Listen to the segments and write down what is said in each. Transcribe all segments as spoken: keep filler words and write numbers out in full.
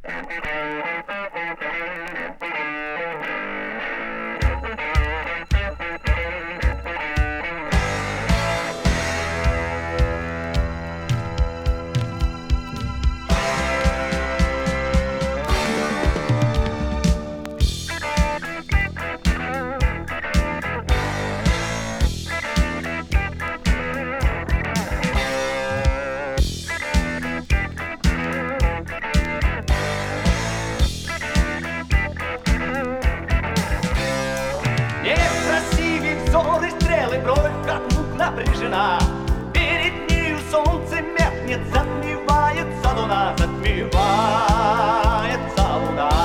Зоры, стрелы, бровь, как лук напряжена. Перед нею солнце меркнет, затмевается луна, затмевается луна,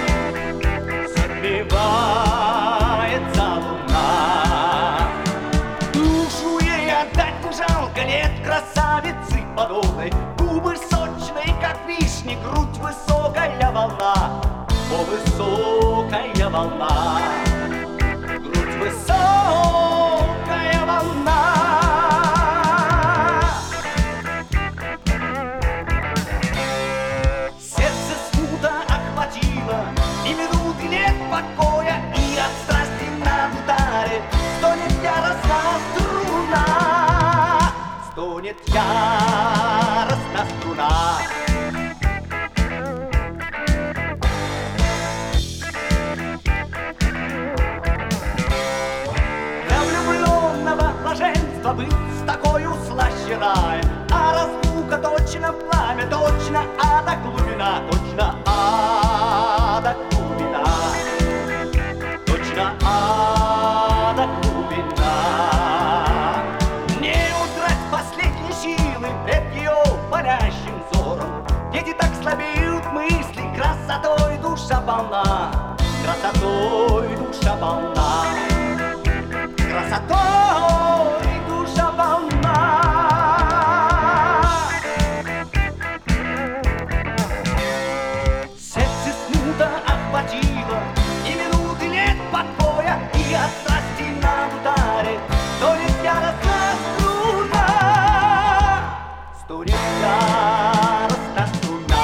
затмевается луна. Душу ей отдать не жалко, нет красавицы подобной. Губы сочные, как вишни, грудь высокая волна, о, высокая волна. Высокая волна. Сердце смута охватило, и минуты нет покоя, и от страсти на ударе стонет яростная струна, стонет яростная струна. Быть с такой слаще рая, а разлука точно пламя, точно ада глубина, точно ада глубина, точно ада глубина. Не утрать последние силы пред ее парящим взором. Дети так слабеют мысли, красотой душа полна, красотой душа полна, красотой. Сердце смута охватило, и минуты нет покоя, и от страсти на ударе стонет яростная струна, стонет яростная струна.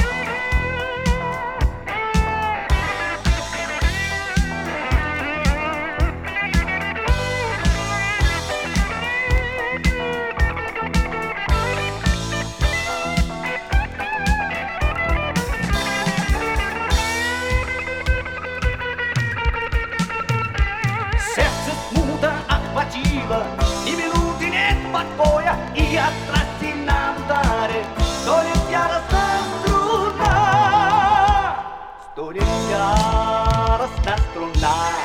И минуты нет покоя, и от страсти на ударе стонет яростная струна, стонет яростная струна.